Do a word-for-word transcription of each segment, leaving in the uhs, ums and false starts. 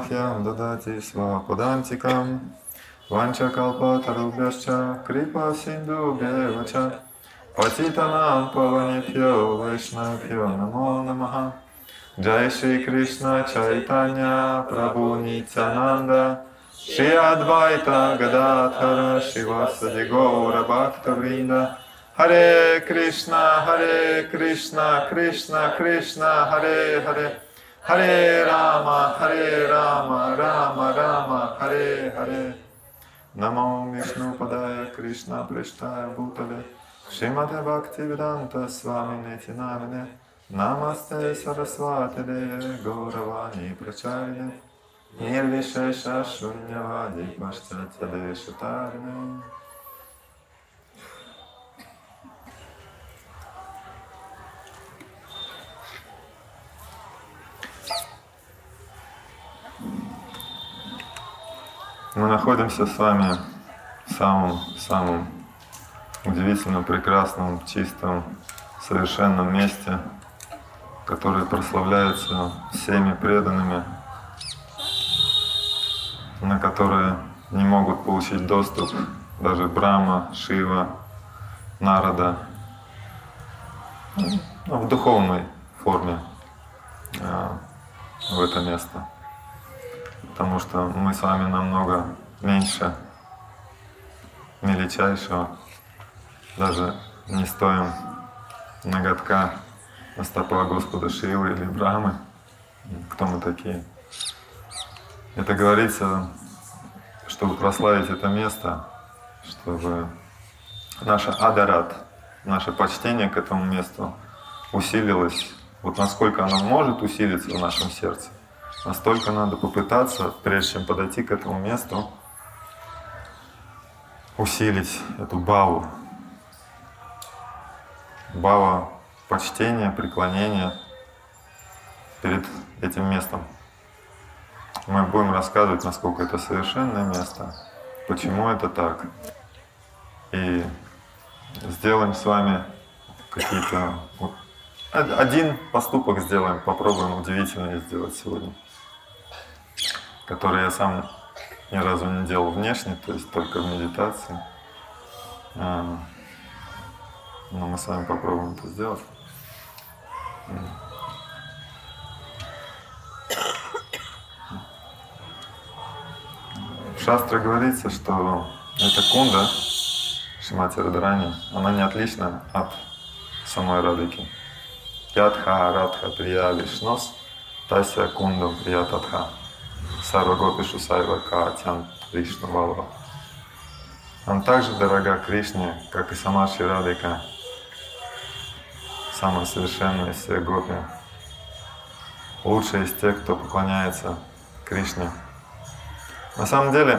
махьям дадати свападантикам ванчакалпатарубhyascha крипа синду бевача патитанам паванебхьо вайшнавбхьо намо намаха. Джай Шри Кришна Чайтанья Прабху Нитянанда Шри Адвайта Гададхара Шивасади Гора Бхакта Вринда. Харе Кришна, Харе Кришна, Кришна Кришна, Харе Харе, Харе Рама, Харе Рама, Рама Рама, Харе Харе. Намо Вишну Падая Кришна Прештая Бхутале Шримате Бхактивиданта Свами Нитянамине Намасте Сарасвати Деве Гауравани Прачарине Нирвишеша Шуньявади Паштатья Дешатарине. Мы находимся с вами в самом-самом удивительном, прекрасном, чистом, совершенном месте, которое прославляется всеми преданными, на которые не могут получить доступ даже Брахма, Шива, Нарада, ну, в духовной форме э, в это место. Потому что мы с вами намного меньше мельчайшего, даже не стоим ноготка на стопах Господа Шивы или Брахмы. Кто мы такие? Это говорится, чтобы прославить это место, чтобы наша адарат, наше почтение к этому месту усилилось. Вот насколько оно может усилиться в нашем сердце, настолько надо попытаться, прежде чем подойти к этому месту, усилить эту бхаву. Бхава почтения, преклонения перед этим местом. Мы будем рассказывать, насколько это совершенное место, почему это так. И сделаем с вами какие-то... Один поступок сделаем, попробуем удивительное сделать сегодня, который я сам ни разу не делал внешне, то есть только в медитации. Но мы с вами попробуем это сделать. В Шастре говорится, что эта кунда, Шримати Радарани, она не отлична от самой Радхики. Ядха Радха Прия Вишнос, Тася Кундам Прия Татха, Сарва Гопишу Сайва Каатян Вишну Валва. Она также дорога Кришне, как и сама Шри Радхика, самая совершенная из всех гопи, лучшая из тех, кто поклоняется Кришне. На самом деле,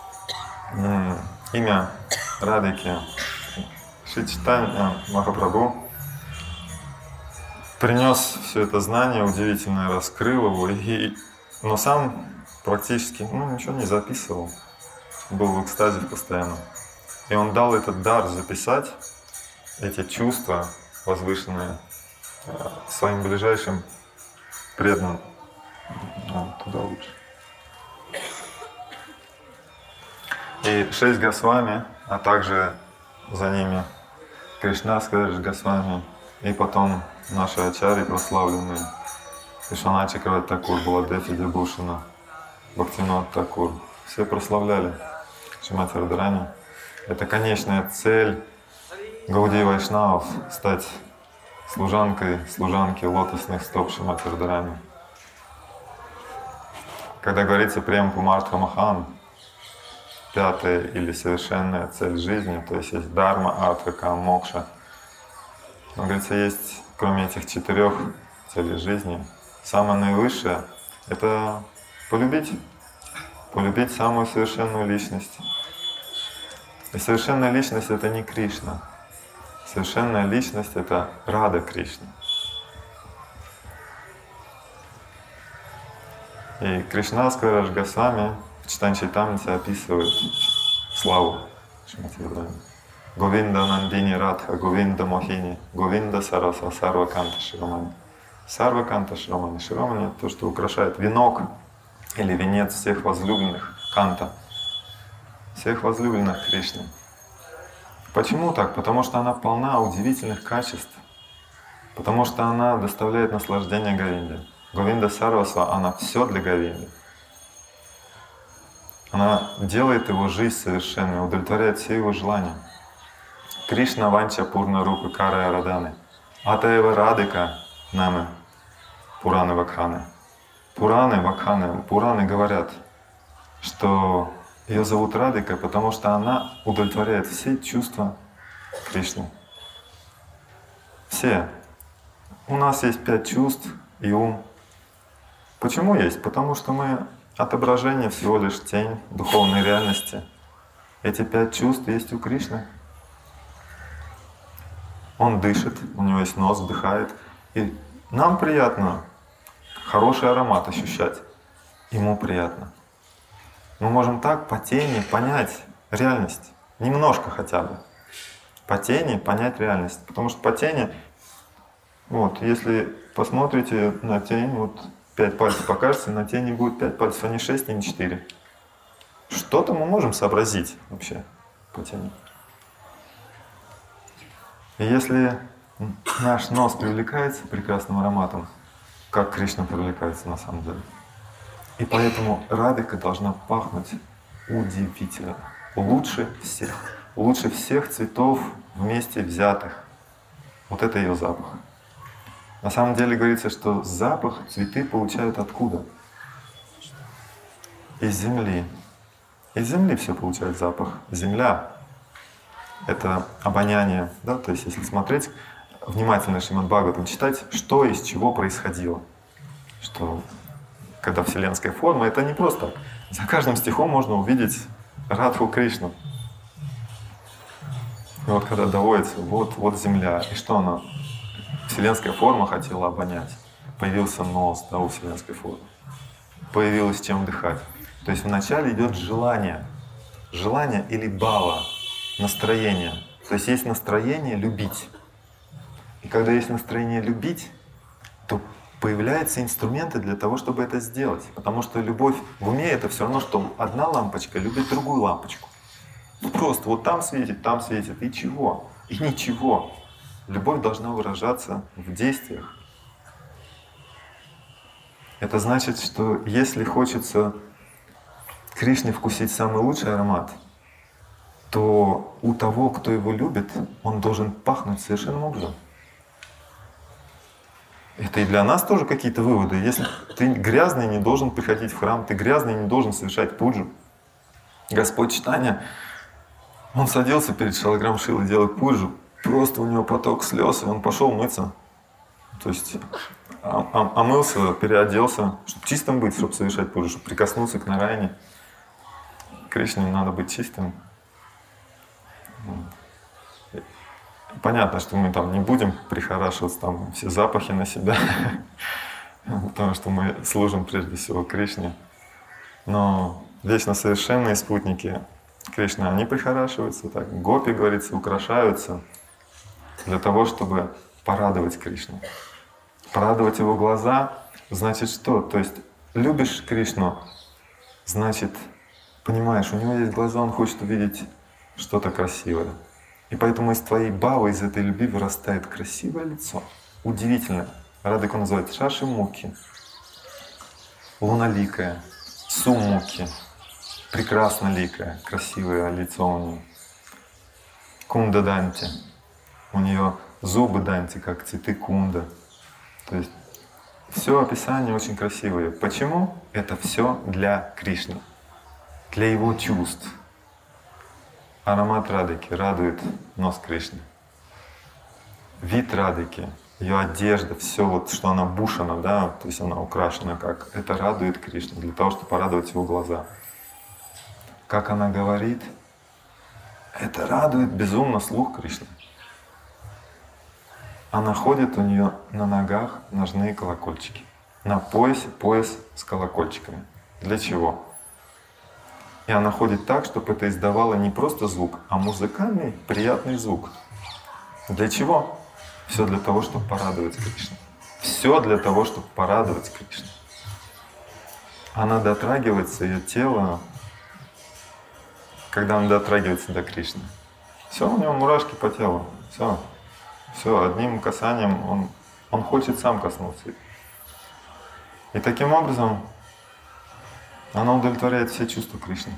имя Радхики Шри Чайтанья Махапрабху принес все это знание удивительное, раскрыл его, и, но сам практически ну, ничего не записывал, был в экстазе постоянно. И он дал этот дар записать, эти чувства возвышенные, своим ближайшим преданным. Ну, туда лучше. И шесть Госвами, а также за ними Кришнас Госвами, и потом наши ачарьи прославленные, Вишванат Чакраварти Такур, Баладев Видябхушана, Бхактивинод Такур, все прославляли Шримати Радарани. Это конечная цель Гаудии Вайшнавов — стать служанкой, служанки лотосных стоп Шримати Радарани. Когда говорится Прем Пумартха Махан, пятая или совершенная цель жизни, то есть есть Дарма, Артха, Кама, Мокша. Но, говорится, есть, кроме этих четырех целей жизни, самое наивысшее — это полюбить, полюбить самую совершенную личность. И совершенная личность — это не Кришна. Совершенная личность — это Рада Кришна. И Кришнас Кавирадж Госвами в Читани Чайтамрите описывает славу Шримати Радарани. Говинда Нандини Радха, Говинда Мохини, Говинда Сараса, Сарваканта Широмани. Сарваканта Широмани. Широмани — это то, что украшает венок или венец всех возлюбленных, Канта, всех возлюбленных Кришны. Почему так? Потому что она полна удивительных качеств, потому что она доставляет наслаждение Говинде. Говинда Сарвасва, она все для Говинды. Она делает его жизнь совершенной, удовлетворяет все его желания. Кришна Ванча Пурна Рупа Карая Раданы. Атаева Радыка Намы Пураны Вакханы. Пураны Вакханы, Пураны говорят, что ее зовут Радыкой, потому что она удовлетворяет все чувства Кришны. Все. У нас есть пять чувств и ум. Почему есть? Потому что мы отображение всего лишь тень духовной реальности. Эти пять чувств есть у Кришны. Он дышит, у него есть нос, вдыхает. И нам приятно хороший аромат ощущать. Ему приятно. Мы можем так по тени понять реальность. Немножко хотя бы. По тени понять реальность. Потому что по тени, вот, если посмотрите на тень, вот пять пальцев покажется, на тени будет пять пальцев, а не шесть, и не четыре. Что-то мы можем сообразить вообще по тени. И если наш нос привлекается прекрасным ароматом, как Кришна привлекается на самом деле. И поэтому Радыка должна пахнуть удивительно. Лучше всех. Лучше всех цветов вместе взятых. Вот это ее запах. На самом деле говорится, что запах цветы получают откуда? Из земли. Из земли все получает запах. Земля — это обоняние. Да? То есть если смотреть внимательно Шримад Бхагаватам, читать, что из чего происходило. Что когда вселенская форма, это не просто. За каждым стихом можно увидеть Радху Кришну. И вот когда доводится, вот, вот земля, и что она? Вселенская форма хотела обонять. Появился нос, да, у вселенской формы. Появилось чем дыхать. То есть вначале идет желание. Желание или бхава, настроение. То есть есть настроение любить. И когда есть настроение любить, то появляются инструменты для того, чтобы это сделать. Потому что любовь в уме — это все равно, что одна лампочка любит другую лампочку. Ну просто вот там светит, там светит, и чего? И ничего. Любовь должна выражаться в действиях. Это значит, что если хочется Кришне вкусить самый лучший аромат, то у того, кто его любит, он должен пахнуть совершенным образом. Это и для нас тоже какие-то выводы. Если ты грязный, не должен приходить в храм, ты грязный, не должен совершать пуджу. Господь Чайтанья, он садился перед Шалаграм Шилой делать пуджу, просто у него поток слез, и он пошел мыться. То есть омылся, переоделся, чтобы чистым быть, чтобы совершать пуджу, чтобы прикоснуться к Нараяне. Кришне надо быть чистым. Понятно, что мы там не будем прихорашиваться, там все запахи на себя, потому что мы служим прежде всего Кришне. Но вечно совершенные спутники Кришны, они прихорашиваются, так, гопи, говорится, украшаются для того, чтобы порадовать Кришну. Порадовать его глаза значит что? То есть любишь Кришну, значит, понимаешь, у него есть глаза, он хочет увидеть что-то красивое. И поэтому из твоей бхавы, из этой любви вырастает красивое лицо. Удивительно. Радыку называют Шаши Муки, луналикая, Сумуки, прекрасно ликая, красивое лицо у нее. Кунда Данти. У нее зубы Данти, как цветы кунда. То есть все описание очень красивое. Почему? Это все для Кришны, для его чувств. Аромат Радыки радует нос Кришны. Вид Радыки, ее одежда, все вот, что она бушана, да, то есть она украшена как, это радует Кришну, для того, чтобы порадовать его глаза. Как она говорит, это радует безумно слух Кришны. Она ходит, у нее на ногах ножные колокольчики. На поясе пояс с колокольчиками. Для чего? И она ходит так, чтобы это издавало не просто звук, а музыкальный, приятный звук. Для чего? Все для того, чтобы порадовать Кришну. Все для того, чтобы порадовать Кришну. она дотрагивается, ее тело, когда она дотрагивается до Кришны. Все, у него мурашки по телу. Все. Все, одним касанием он, он хочет сам коснуться. И таким образом она удовлетворяет все чувства Кришны.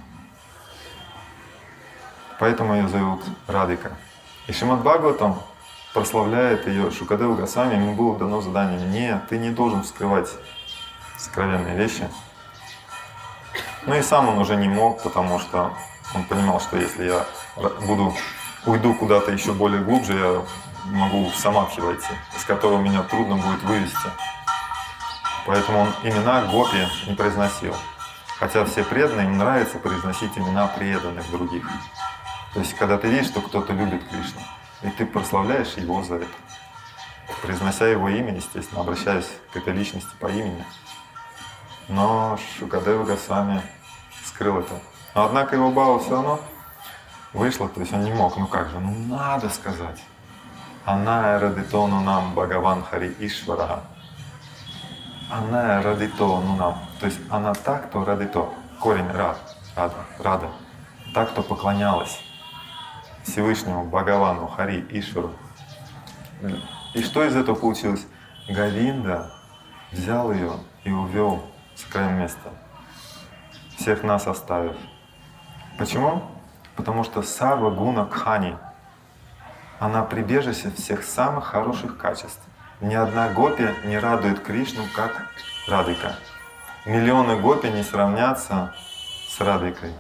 Поэтому ее зовут Радика. И Шримад Бхагаватам прославляет ее. Шукадева Госвами, ему было дано задание: нет, ты не должен вскрывать сокровенные вещи. Ну и сам он уже не мог, потому что он понимал, что если я буду, уйду куда-то еще более глубже, я могу в Самадхи войти, из которого меня трудно будет вывести. Поэтому он имена гопи не произносил. Хотя все преданные, им нравится произносить имена преданных других. То есть, когда ты видишь, что кто-то любит Кришну, и ты прославляешь его за это, произнося его имя, естественно, обращаясь к этой личности по имени. Но Шукадева Госвами скрыл это. Но однако его бхава все равно вышло, то есть он не мог, ну как же, ну надо сказать. Аная радито нунам Бхагаван Хари Ишвара. Аная радито нунам. То есть она так, кто радито. Корень рад, рада, рада. Так, кто поклонялась Всевышнему Бхагавану Хари Ишвару. И что из этого получилось? Говинда взял ее и увел в сакральное место, всех нас оставив. Почему? Потому что Сарва Гуна Кхани, она прибежище всех самых хороших качеств. Ни одна гопи не радует Кришну, как Радика. Миллионы гопи не сравнятся с Радикой.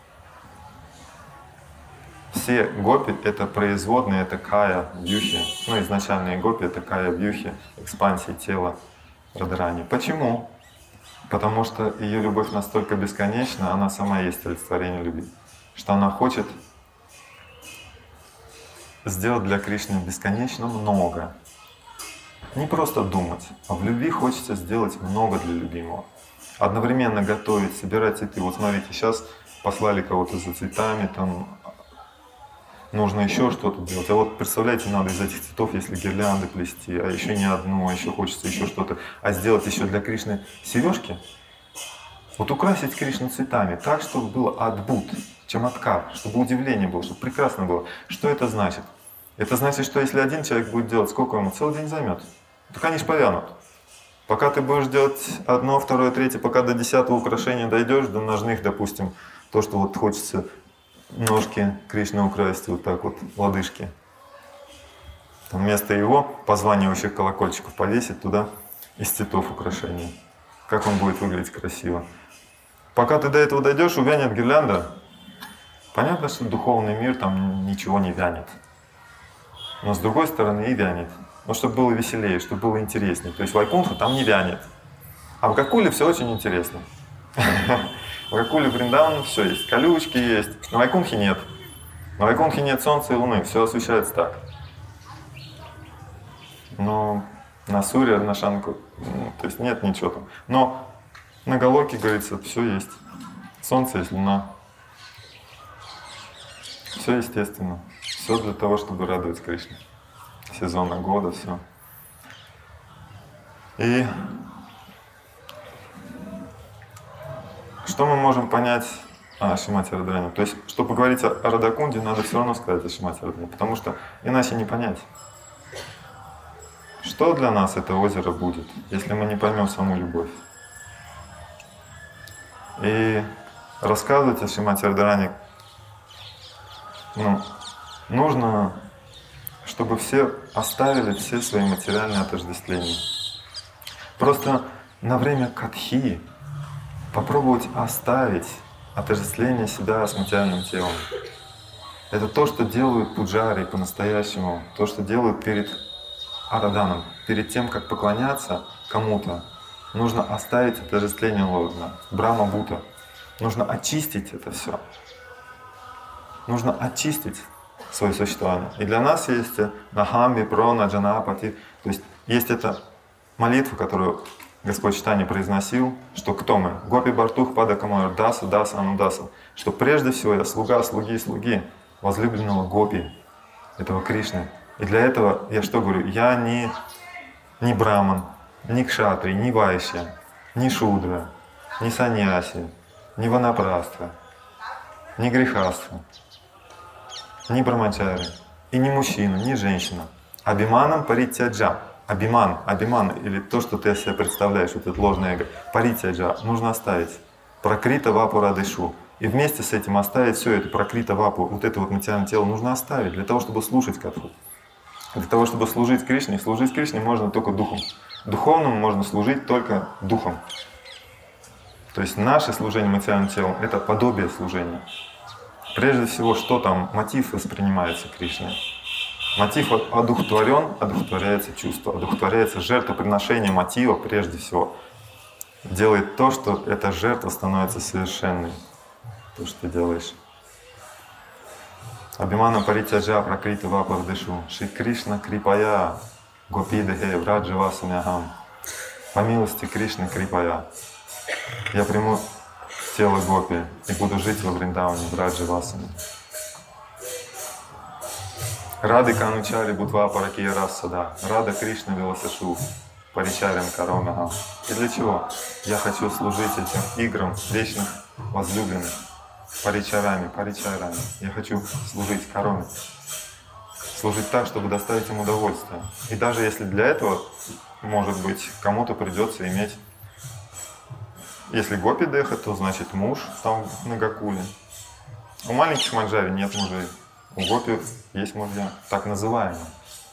Все гопи — это производные, это кая, бьюхи. Ну, изначальные гопи — это кая, бьюхи, экспансии тела Радхарани. Почему? Потому что ее любовь настолько бесконечна, она сама есть олицетворение любви, что она хочет сделать для Кришны бесконечно много. Не просто думать, а в любви хочется сделать много для любимого. Одновременно готовить, собирать цветы. Вот смотрите, сейчас послали кого-то за цветами, там нужно еще что-то делать. А вот представляете, надо из этих цветов, если гирлянды плести, а еще не одну, а еще хочется еще что-то, а сделать еще для Кришны сережки. Вот украсить Кришну цветами так, чтобы было адбут, чаматкар, чтобы удивление было, чтобы прекрасно было. Что это значит? Это значит, что если один человек будет делать, сколько ему? Целый день займет. Так они ж повянут. Пока ты будешь делать одно, второе, третье, пока до десятого украшения дойдешь, до ножных, допустим, то, что вот хочется ножки Кришны украсить, вот так вот, лодыжки. Там вместо его позванивающих колокольчиков повесить туда из цветов украшения. Как он будет выглядеть красиво. Пока ты до этого дойдешь, увянет гирлянда. Понятно, что духовный мир там ничего не вянет. Но с другой стороны и вянет. Но чтобы было веселее, чтобы было интереснее. То есть Вайкунха там не вянет. А в Гокуле все очень интересно. В Гокуле Вриндавана все есть. Колючки есть. На Вайкунхе нет. На Вайкунхе нет солнца и луны. Все освещается так. Но на Суре, на Шанку, то есть нет ничего там. Но на Галоке, говорится, все есть. Солнце есть, луна. Все естественно. Все для того, чтобы радовать Кришну. Сезона года, все. И что мы можем понять о Шримати Радхарани? То есть, чтобы говорить о Радакунде, надо все равно сказать о Шримати Радхарани, потому что иначе не понять. Что для нас это озеро будет, если мы не поймем саму любовь? И рассказывать о Шримати Радхарани, ну, нужно, чтобы все оставили все свои материальные отождествления. Просто на время катхи попробовать оставить отождествление себя с материальным телом. Это то, что делают пуджари по-настоящему, то, что делают перед араданом. Перед тем, как поклоняться кому-то, нужно оставить отождествление лорда, брахма бута. Нужно очистить это все. Нужно очистить свое существование. И для нас есть Нахам, Випро, Наджанапати. То есть есть эта молитва, которую Господь Чайтанья произносил, что кто мы? Гопи Бартух Пада Камар Даса, Даса, Анудаса. Что прежде всего я слуга, слуги, слуги возлюбленного Гопи, этого Кришны. И для этого я что говорю? Я не, не браман, не кшатри, не вайшья, не шудра. ни саньяси, ни ванапраства, ни грехаства, ни брамачари, и ни мужчина, ни женщина. Абиманам паритяджа. Абиман, абиман, или то, что ты о себе представляешь, вот это ложное эго, паритяджа, нужно оставить. Пракрита вапу радышу. И вместе с этим оставить все это, пракрита вапу, вот это вот материальное тело нужно оставить для того, чтобы слушать Катху. Для того, чтобы служить Кришне, служить Кришне можно только духом. Духовному можно служить только духом. То есть наше служение материальным телом — это подобие служения. Прежде всего, что там мотив воспринимается Кришне? Мотив одухотворен, одухотворяется чувство, одухотворяется жертвоприношение мотива прежде всего. Делает то, что эта жертва становится совершенной. То, что ты делаешь. Абимана паритяджа пракрита вапардышу. Шри Кришна крипая гопидахе враджавасамяхам. По милости Кришны крипая. Я приму тело гопи и буду жить во Вриндаване в Раджавасане. Рады канучари бутва паракия рассада. Рада Кришна веласашу. Паричарям каромяхам. И для чего? Я хочу служить этим играм вечных возлюбленных. Паричарами, паричарами. Я хочу служить короме. Служить так, чтобы доставить им удовольствие. И даже если для этого, может быть, кому-то придется иметь, если гопи деха, то значит муж там на Гокуле. У маленьких манджари нет мужей. У гопи есть мужья, так называемые.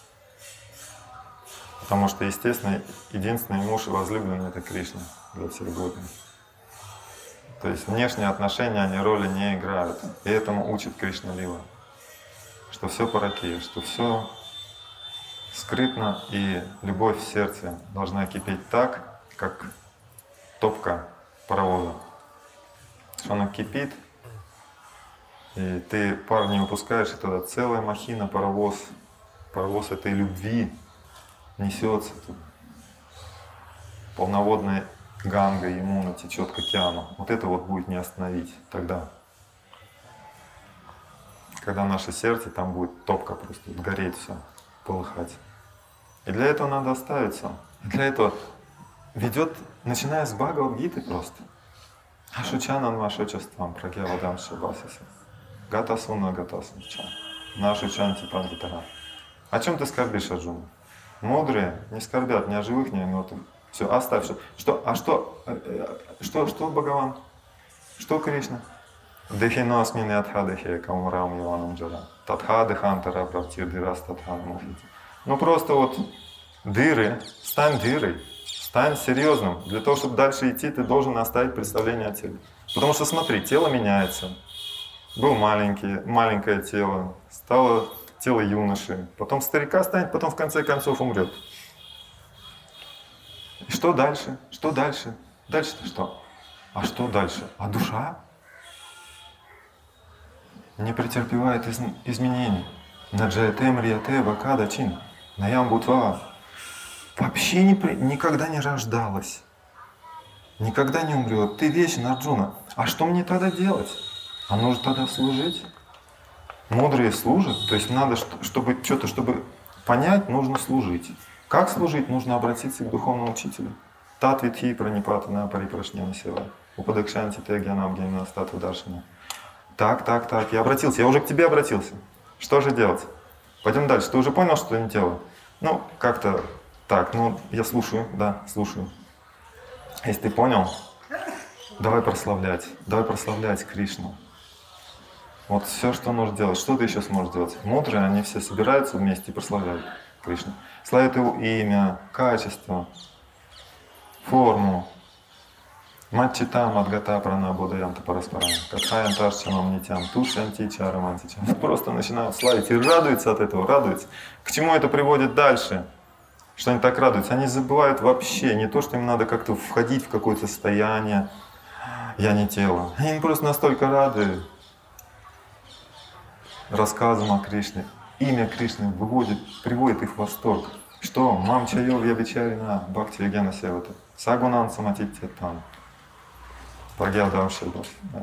Потому что, естественно, единственный муж и возлюбленный — это Кришна для всех гопи. То есть внешние отношения, они роли не играют. И этому учит Кришна Лила. Что все паракия, что все скрытно, и любовь в сердце должна кипеть так, как топка паровоза. Что она кипит, и ты пар не выпускаешь, и тогда целая махина, паровоз, паровоз этой любви несется. Полноводная Ганга, Ямуна течет к океану. Вот это вот будет не остановить тогда. Когда наше сердце, там будет топка просто, вот гореть все, полыхать. И для этого надо оставиться. И для этого ведет, начиная с Бхагавад-гиты просто. Ашучанан вашочествам прагьявадам шабасиса. Гатасуна гатасунча. Нашучанти пандитара. О чем ты скорбишь, Арджуна? Мудрые не скорбят ни о живых, ни о мертвых. Все, оставь. Что, что, а что, что, что Бхагаван? Что Кришна? Дехиносмин ядхадахе камурам яванам джара. Татха дехантара правтирдирас татха мухити. Ну просто вот дыры, стань дырой, стань серьезным. Для того, чтобы дальше идти, ты должен оставить представление о теле. Потому что смотри, тело меняется. Был маленький, маленькое тело, стало тело юноши, потом старика станет, потом в конце концов умрет. И что дальше? Что дальше? Дальше-то что? А что дальше? А душа не претерпевает из, изменений. Наджаятем риате вакада чин. Наям бутва. Вообще не, никогда не рождалась. Никогда не умрет. Ты вечен, Арджуна. А что мне тогда делать? А нужно тогда служить. Мудрые служат. То есть надо, чтобы что-то, чтобы понять, нужно служить. Как служить? Нужно обратиться к духовному учителю. Татвитхи пранипатана парипрашняна сева. Упадакшанти тегьянам гейна стату даршина. Так, так, так, я обратился, я уже к тебе обратился. Что же делать? Пойдем дальше. Ты уже понял, что не дело? Ну, как-то так, ну, я слушаю, да, слушаю. Если ты понял, давай прославлять, давай прославлять Кришну. Вот все, что нужно делать, что ты еще сможешь делать? Мудрые, они все собираются вместе и прославляют Кришну. Славят его имя, качество, форму. Матчитам адгата пранабудаянта параспарам. Катхаям тарчамам нитям тушанти чарамантичам. Просто начинают славить и радуются от этого, радуются. К чему это приводит дальше? Что они так радуются? Они забывают вообще не то, что им надо как-то входить в какое-то состояние. Я не тело. Они просто настолько рады рассказам о Кришне. Имя Кришны выводит, приводит их в восторг. Что? Мам чайов я вечарина, бхакти ягена севата. Сагунан саматиттятан. Прагьявадам шабас.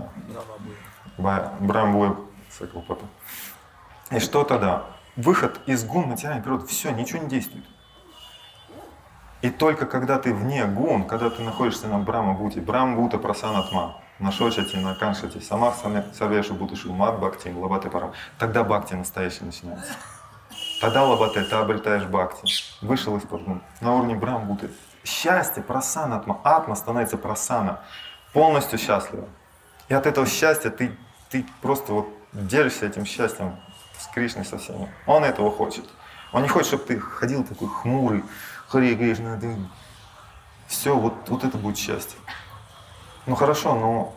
Брамбуэ сакалпата. И что тогда? Выход из гун материальной природы. Все, ничего не действует. И только когда ты вне гун, когда ты находишься на Брахма-бхути, Брахма-бхута прасанатма, на шочати, на каншати, самах сарвешу бутышу, мат бхакти, лабате парам, тогда бхакти настоящий начинается. Тогда лабате, ты обретаешь бхакти. Вышел из-под гун. На уровне Брахма-бхуты. Счастье, прасанатма, атма становится прасана, полностью счастлива. И от этого счастья ты, ты просто вот делишься этим счастьем с Кришной со всеми. Он этого хочет. Он не хочет, чтобы ты ходил такой хмурый, Харе Кришна, ты... Все, вот, вот это будет счастье. Ну хорошо, но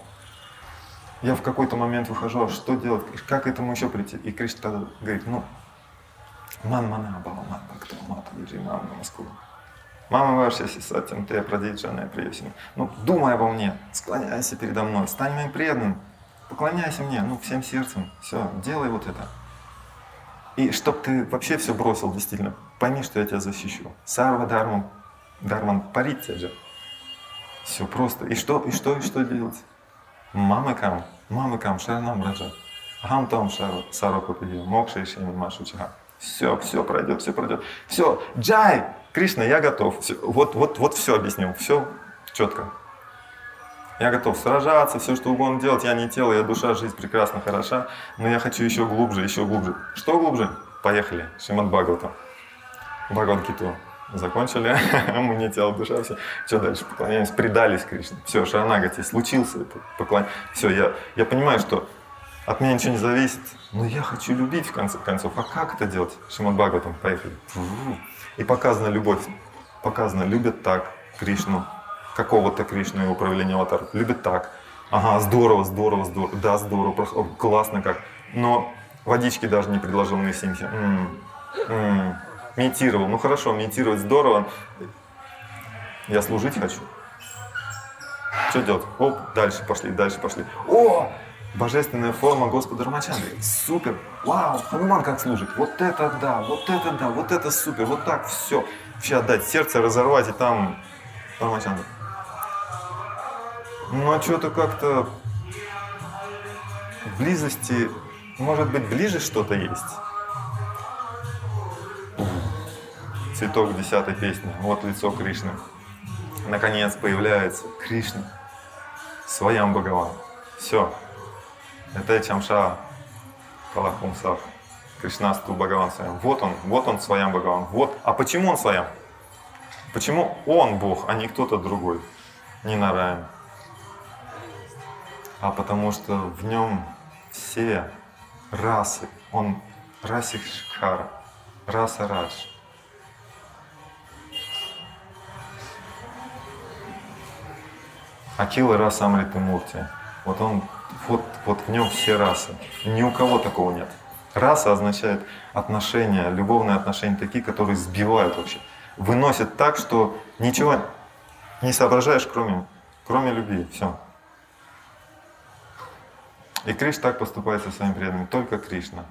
я в какой-то момент выхожу, а что делать, как к этому еще прийти? И Кришна тогда говорит, ну, ман мана бава мат бхакта мата виджи мама намаскуру. Мама ваша сатьям те прадиджаная приюсина. Ну, думай обо мне, склоняйся передо мной, стань моим преданным, поклоняйся мне, ну, всем сердцем, все, делай вот это. И чтоб ты вообще все бросил, действительно, пойми, что я тебя защищу. Сарва дармам, дарман паритяджа. Все просто. И что, и что, и что делать? Мамакам, мамакам, шаранам раджа. Ахам там сарва попадил, мокша и шеми машу чага. Все, все пройдет, все пройдет. Все, джай, Кришна, я готов. Все, вот, вот, вот все объяснил, все четко. Я готов сражаться, все что угодно делать. Я не тело, я душа, жизнь прекрасна, хороша. Но я хочу еще глубже, еще глубже. Что глубже? Поехали. Шримад Бхагаватам. Бхагавад-гиту закончили. Мы не тело, душа, все. Что дальше? Поклоняемся, предались Кришне. Все, шаранагати, случился это. Поклон... Все, я, я понимаю, что от меня ничего не зависит. Но я хочу любить в конце концов. А как это делать? Шримад Бхагаватам. Поехали. И показана любовь. Показано, любят так Кришну. Какого-то Кришну, его проявления аватаров. Любит так. Ага, здорово, здорово, здорово. Да, здорово, просто, классно как. Но водички даже не предложил на Симхе. М-м, м-м. Медитировал. Ну хорошо, медитировать здорово. Я служить хочу. Что делать? Оп, дальше пошли, дальше пошли. О, божественная форма Господа Рамачандры. Супер. Вау, Хануман как служит. Вот это да, вот это да, вот это супер. Вот так все. Вообще отдать сердце, разорвать и там Рамачандра. Но что-то как-то в близости, может быть, ближе что-то есть. Цветок десятой песни. Вот лицо Кришны. Наконец появляется Кришна. Своям Бхагаван. Все. Это Чамша Калахумсах. Кришнасту Бхагаван Своям. Вот он, вот он Своям Бхагаван. Вот. А почему он Своям? Почему он Бог, а не кто-то другой? Не Нараян. А потому что в нем все расы. Он Расикшхара, раса Радж. Акила раса Амрита Мурти. Вот он, вот, вот в нем все расы. Ни у кого такого нет. Раса означает отношения, любовные отношения такие, которые сбивают вообще. Выносят так, что ничего не соображаешь, кроме, кроме любви. Все. И Кришна так поступает со своими преданными. Только Кришна.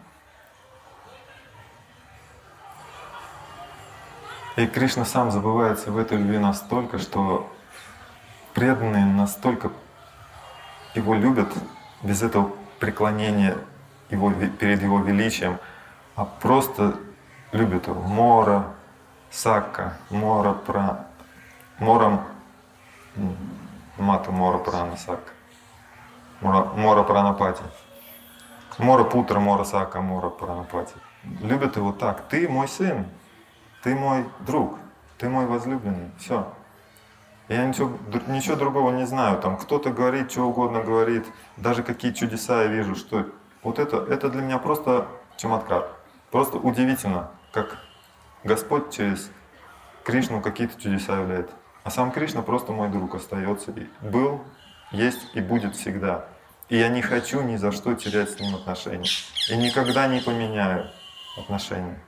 И Кришна сам забывается в этой любви настолько, что преданные настолько его любят, без этого преклонения его, перед его величием, а просто любят его. Мора, Сакка, Мора, Пра, Морам, Мата, Мора, Прана, Сакка, Мора, Мора, Пранапати, Мора, Путра, Мора, Сакка, Мора, Пранапати. Любят его так. Ты мой сын, ты мой друг, ты мой возлюбленный. Все. Я ничего, ничего другого не знаю. Там кто-то говорит, что угодно говорит, даже какие чудеса я вижу, что вот это, это для меня просто чаматкар. Просто удивительно, как Господь через Кришну какие-то чудеса являет. А сам Кришна просто мой друг остается. И был, есть и будет всегда. И я не хочу ни за что терять с ним отношения. И никогда не поменяю отношения.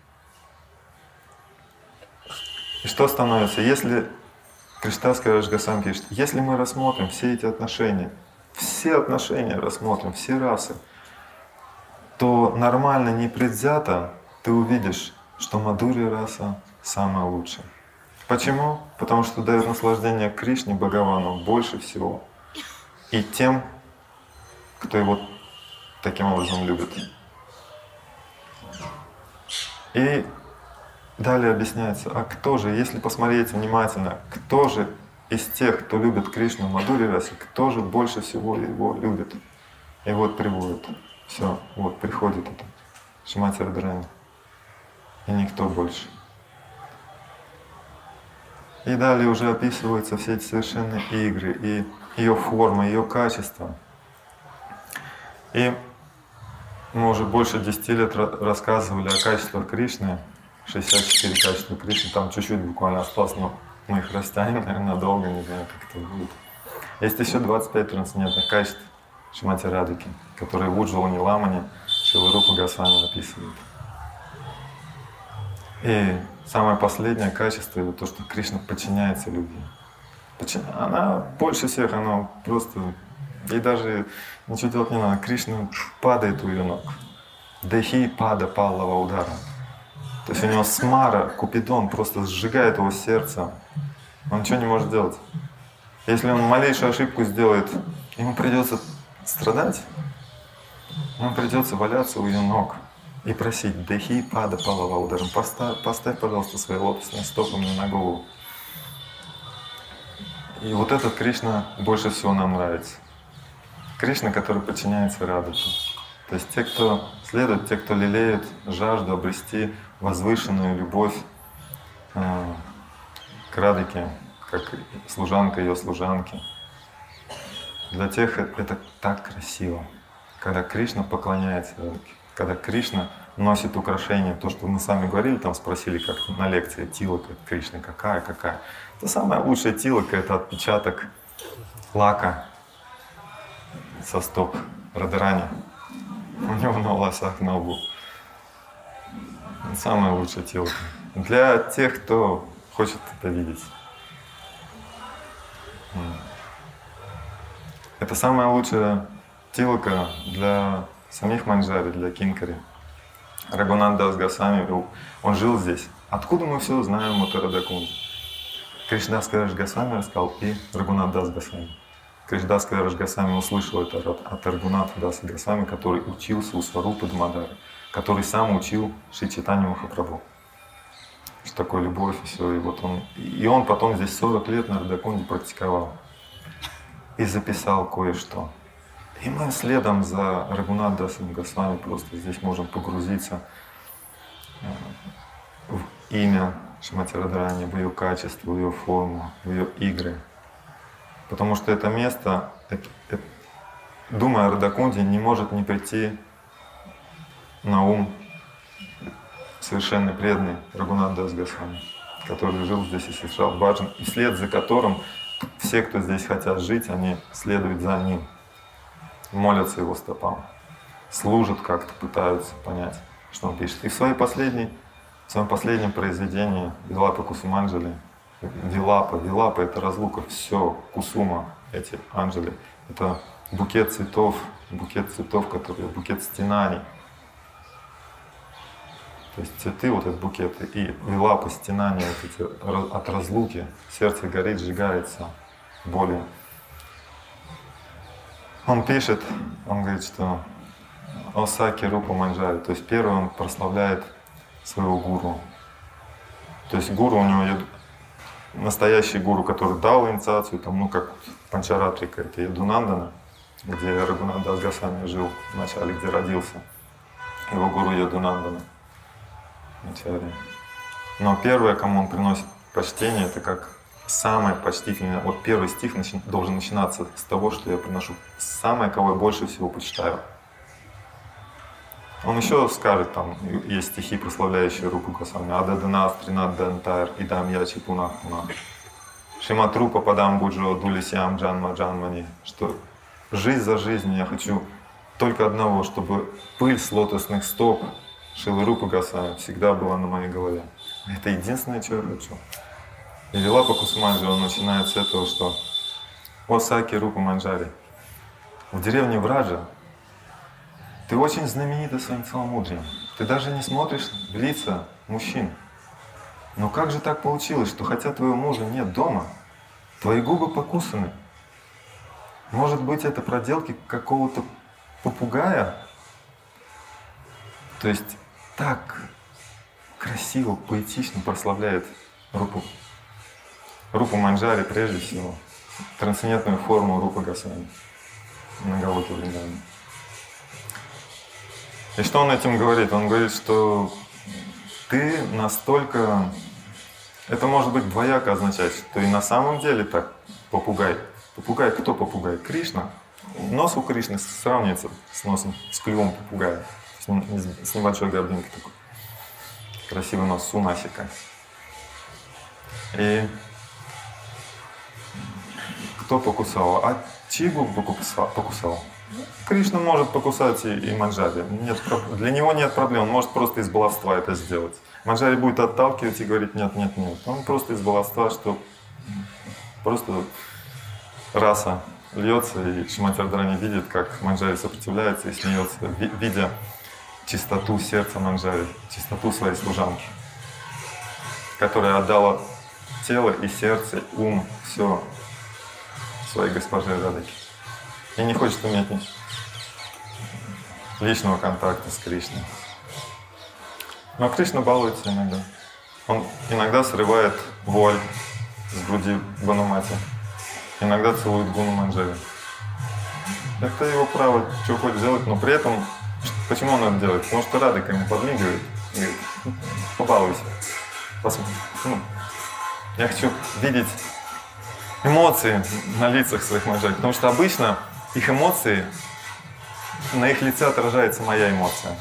И что становится, если Криштавская Раджгасам пишет, если мы рассмотрим все эти отношения, все отношения рассмотрим, все расы, то нормально, непредвзято ты увидишь, что Мадхурья раса самая лучшая. Почему? Потому что дает наслаждение Кришне, Бхагавану больше всего. И тем, кто его таким образом любит. И далее объясняется, а кто же, если посмотреть внимательно, кто же из тех, кто любит Кришну Мадхури Расе, кто же больше всего его любит? И вот приводит. Все, вот приходит это. Шримати Радхарани. И никто больше. И далее уже описываются все эти совершенные игры, и ее форма, ее качество. И мы уже больше десяти лет рассказывали о качествах Кришны, шестьдесят четыре качества Кришны, там чуть-чуть буквально осталось, но мы их растянем, наверное, надолго, не знаю, как это будет. Есть еще двадцать пять трансцендентных качеств Шримати Радхики, которые в Уджвала Ниламани Шрила Рупа Госвами описывают. И самое последнее качество — это то, что Кришна подчиняется любви. Она больше всех, она просто... Ей даже ничего делать не надо. Кришна падает у ее ног. Дехи пада паллава удара. То есть у него смара, Купидон просто сжигает его сердце. Он ничего не может делать. Если он малейшую ошибку сделает, ему придется страдать. Ему придется валяться у ее ног и просить: Дехи пада паллава ударом. Поставь, поставь, пожалуйста, свои лотосные стопы мне на голову. И вот этот Кришна больше всего нам нравится. Кришна, который подчиняется Радхике. То есть те, кто следует, те, кто лелеет жажду обрести возвышенную любовь э, к Радхике, как служанка ее служанки. Для тех это так красиво, когда Кришна поклоняется Радхике, когда Кришна носит украшения, то, что мы с вами говорили, там спросили как на лекции, тилока Кришны какая, какая. То самая лучшая тилока — это отпечаток лака со стоп Радхарани. У него на волосах, на лбу. Самая лучшая тилока. Для тех, кто хочет это видеть. Это самая лучшая тилока для самих манджари, для кинкари. Рагунат Дас Госвами, он жил здесь. Откуда мы все знаем о Радхакунде? Кришнадас Кавирадж Госвами рассказал, и Рагунат Дас Госвами. Кришнадас Кавирадж Госвами услышал это от Рагуната Даса Госвами, который учился у Сварупы Дамодары, который сам учил Шри Чайтанья Махапрабху. Что такое любовь и все. И вот он, и он потом здесь сорок лет на Радхакунде практиковал. И записал кое-что. И мы следом за Рагунат Дасом Госвами просто здесь можем погрузиться в имя Шримати Радхарани, в ее качество, в ее форму, в ее игры. Потому что это место, это, это, думая о Радхакунде, не может не прийти на ум совершенно преданный Рагунат Дас Госвами, который жил здесь и совершал баджан, и вслед за которым все, кто здесь хотят жить, они следуют за ним, молятся его стопам, служат как-то, пытаются понять, что он пишет. И в своей последней, в своем последнем произведении Вилапа Кусуманджали, Вилапа, Вилапа — это разлука, все, Кусума, эти анджели, это букет цветов, букет цветов, которые, букет стенаний. То есть цветы, вот этот букет, и Вилапа, стенания вот эти, от разлуки, сердце горит, сжигается болью. Он пишет, он говорит, что Осаки Рупа Манджари, то есть первый он прославляет своего гуру. То есть гуру у него, настоящий гуру, который дал инициацию, там, ну как Панчаратрика, это Ядунандана, где Рагунат Дас Госвами жил вначале, где родился. Его гуру Ядунандана. Но первое, кому он приносит почтение, это как самое почтительное. Вот первый стих начи, должен начинаться с того, что я приношу самое, кого я больше всего почитаю. Он еще скажет, там есть стихи, прославляющие Рупу Госвами. Ададана стринат дантайр идам ячи пунах пунах. Шримат Рупа падам буджо дулисям джанма джанмани. Что жизнь за жизнью я хочу только одного, чтобы пыль с лотосных стоп Шрилы Рупы Госвами всегда была на моей голове. Это единственное, что я хочу. И Вилапа Кусуманджали, он начинает с этого, что Осаки Рупа Манджари, в деревне Враджа ты очень знаменита своим целомудрием. Ты даже не смотришь в лица мужчин. Но как же так получилось, что хотя твоего мужа нет дома, твои губы покусаны? Может быть, это проделки какого-то попугая? То есть так красиво, поэтично прославляет Рупу. Рупу Манджари прежде всего, трансцендентную форму Рупы Госвами на Галоке Вриндаване. И что он этим говорит? Он говорит, что ты настолько... Это может быть двояко означать, что и на самом деле так попугай. Попугай, кто попугай? Кришна. Нос у Кришны сравнивается с носом, с клювом попугая. С небольшой горбинкой такой. Красивый нос, сунасика. И кто покусал? А чьи губы покусал? Кришна может покусать и, и Манджари. Нет, для него нет проблем, он может просто из баловства это сделать. Манджари будет отталкивать и говорить нет, нет, нет. Он просто из баловства, что просто раса льется, и Шримати Радхарани видит, как Манджари сопротивляется и смеется, видя чистоту сердца Манджари, чистоту своей служанки, которая отдала тело и сердце, ум, все своей госпоже Радхаке. И не хочет иметь личного контакта с Кришной. Но Кришна балуется иногда. Он иногда срывает вуаль с груди Банумати, иногда целует Гуну Манджари. Это его право, что хочет делать, но при этом, почему он это делает? Потому что Радхика ему подмигивает и говорит, побалуйся. Посмотри. Ну, я хочу видеть эмоции на лицах своих Манджари, потому что обычно их эмоции, на их лице отражается моя эмоция.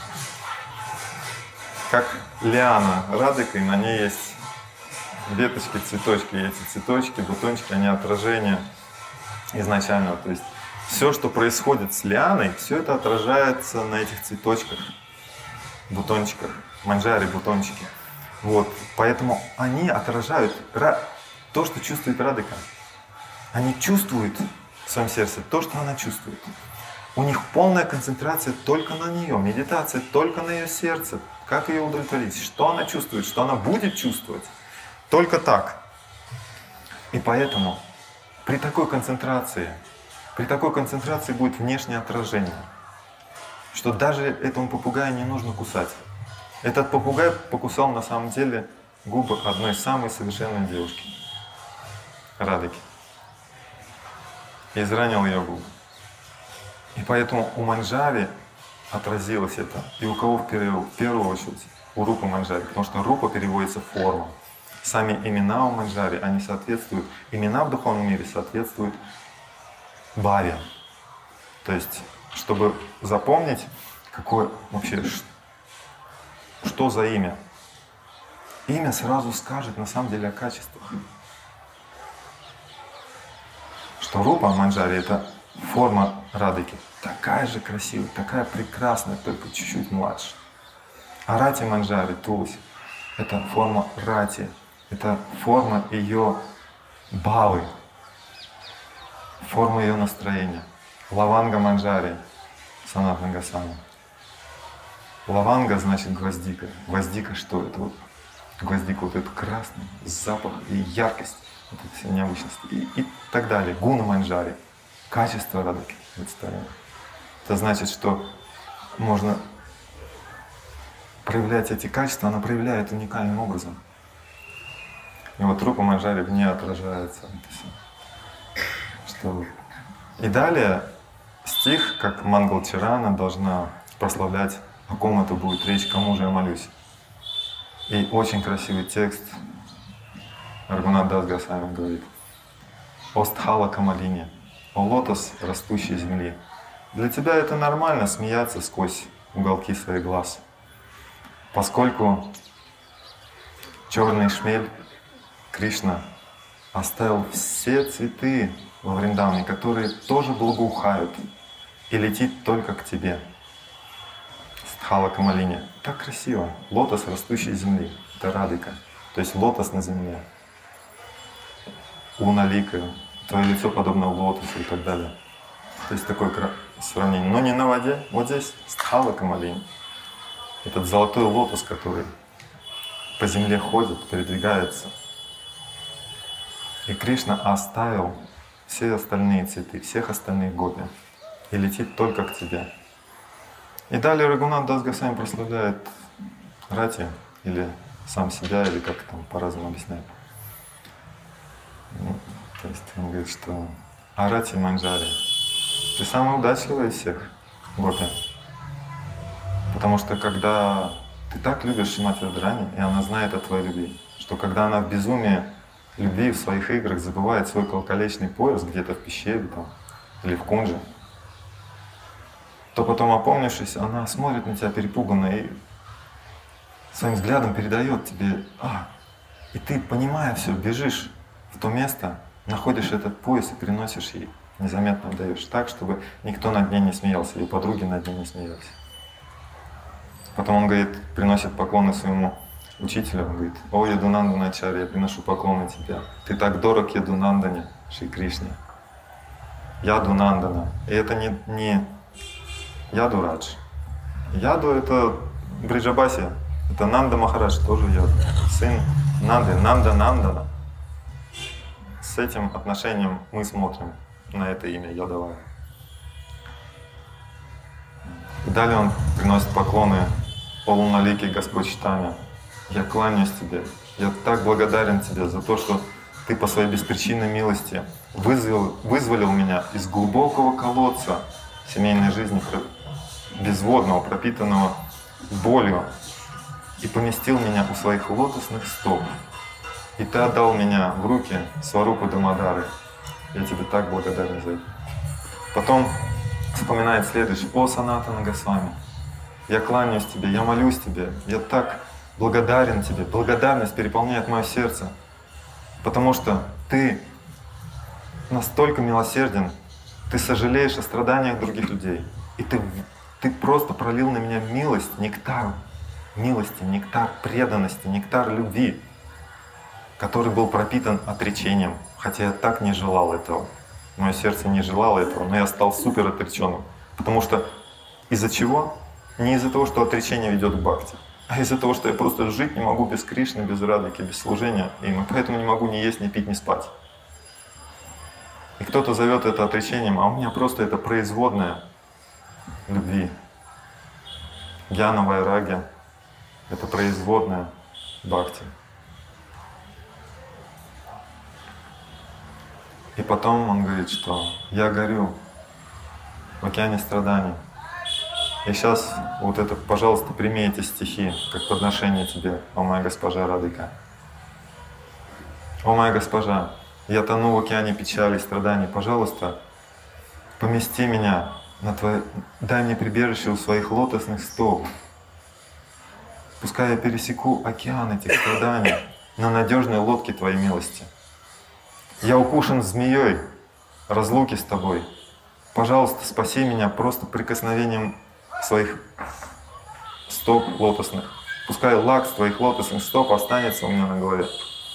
Как лиана Радхикой, на ней есть веточки, цветочки, и эти цветочки, бутончики, они отражение изначального. То есть все, что происходит с лианой, все это отражается на этих цветочках, бутончиках, манджари, бутончики. Вот. Поэтому они отражают то, что чувствует Радхика. Они чувствуют в своем сердце то, что она чувствует. У них полная концентрация только на нее, медитация только на ее сердце. Как ее удовлетворить? Что она чувствует, что она будет чувствовать. Только так. И поэтому при такой концентрации, при такой концентрации будет внешнее отражение. Что даже этому попугаю не нужно кусать. Этот попугай покусал на самом деле губы одной самой совершенной девушки, Радхики. И изранил ее губы. И поэтому у Манджари отразилось это. И у кого в первую, в первую очередь? У Рупы Манджари. Потому что Рупа переводится форма. Сами имена у Манджари, они соответствуют, имена в духовном мире соответствуют бхаве. То есть, чтобы запомнить, какое вообще, что за имя. Имя сразу скажет на самом деле о качествах. Что Рупа Манджари — это форма Радхики. Такая же красивая, такая прекрасная, только чуть-чуть младше. А Рати Манджари, Тулси, это форма Рати. Это форма ее бхавы, форма ее настроения. Лаванга Манджари, Санатана Госвами. Лаванга значит гвоздика. Гвоздика что? Это вот гвоздика, вот этот красный запах и яркость, вот это все необычности и, и так далее. Гуна Манджари, качество Радхики. Это значит, что можно проявлять эти качества, она проявляет уникальным образом. И вот Рупа Манджари в ней отражается это все. Что... И далее стих, как Мангал Чарана должна прославлять, о ком это будет речь, кому же я молюсь. И очень красивый текст Рагунат Дас Госвами говорит: «О Стхала Камалини, о лотос растущей земли, для тебя это нормально смеяться сквозь уголки своих глаз, поскольку черный шмель Кришна оставил все цветы во Вриндаване, которые тоже благоухают, и летит только к тебе. Стхала Камалини. Так красиво. Лотос растущей земли. Это Радхика. То есть лотос на земле. Уналика. Твое лицо подобно лотосу и так далее. То есть такое сравнение. Но не на воде. Вот здесь Стхала Камалини. Этот золотой лотос, который по земле ходит, передвигается. И Кришна оставил все остальные цветы, всех остальных гопи и летит только к тебе. И далее Рагунат Дас Госвами прославляет Рати или сам себя, или как там по-разному объясняют. Ну, то есть он говорит, что Арати Манджари, ты самый удачливый из всех, гопи. Потому что когда ты так любишь Шримати Радхарани, и она знает о твоей любви, что когда она в безумии любви в своих играх забывает свой колоколечный пояс где-то в пещере там, или в кунже, то потом, опомнившись, она смотрит на тебя перепуганно и своим взглядом передает тебе, а, и ты, понимая все, бежишь в то место, находишь этот пояс и приносишь ей, незаметно отдаешь, так, чтобы никто над ней не смеялся, и подруги над ней не смеялись. Потом он говорит, приносит поклоны своему учителю, он говорит, о, Ядунанданачарья, я приношу поклоны тебе, ты так дорог Ядунандане, Шри Кришне. Ядунандана. И это не, не Ядурадж. Яду — это Бриджабаси, это Нанда Махарадж, тоже Яду, сын Нанды, Нанда Нандана. С этим отношением мы смотрим на это имя Ядавая. И далее он приносит поклоны: о лунноликий Господь Чайтанья, я кланяюсь тебе, я так благодарен тебе за то, что ты по своей беспричинной милости вызвал, вызволил меня из глубокого колодца семейной жизни, безводного, пропитанного болью, и поместил меня у своих лотосных стоп. И ты отдал меня в руки Сварупы Дамодары. Я тебе так благодарен за это. Потом вспоминает следующее: о Санатана Госвами, я кланяюсь тебе, я молюсь тебе, я так благодарен тебе. Благодарность переполняет мое сердце, потому что ты настолько милосерден, ты сожалеешь о страданиях других людей, и ты, ты просто пролил на меня милость, нектар милости, нектар преданности, нектар любви, который был пропитан отречением, хотя я так не желал этого. Мое сердце не желало этого, но я стал супер отреченным. Потому что из-за чего? Не из-за того, что отречение ведет к бхакти, а из-за того, что я просто жить не могу без Кришны, без Радхики, без служения им, и поэтому не могу ни есть, ни пить, ни спать. И кто-то зовет это отречением, а у меня просто это производное любви. Гьяна Вайрагья — это производное бхакти. И потом он говорит, что я горю в океане страданий. И сейчас вот это, пожалуйста, прими эти стихи как подношение тебе, о моя госпожа Радхика. О моя госпожа, я тону в океане печали и страданий. Пожалуйста, помести меня на твои... дай мне прибежище у своих лотосных стоп. Пускай я пересеку океан этих страданий на надежной лодке твоей милости. Я укушен змеей разлуки с тобой. Пожалуйста, спаси меня просто прикосновением своих стоп лотосных. Пускай лак с твоих лотосных стоп останется у меня на голове.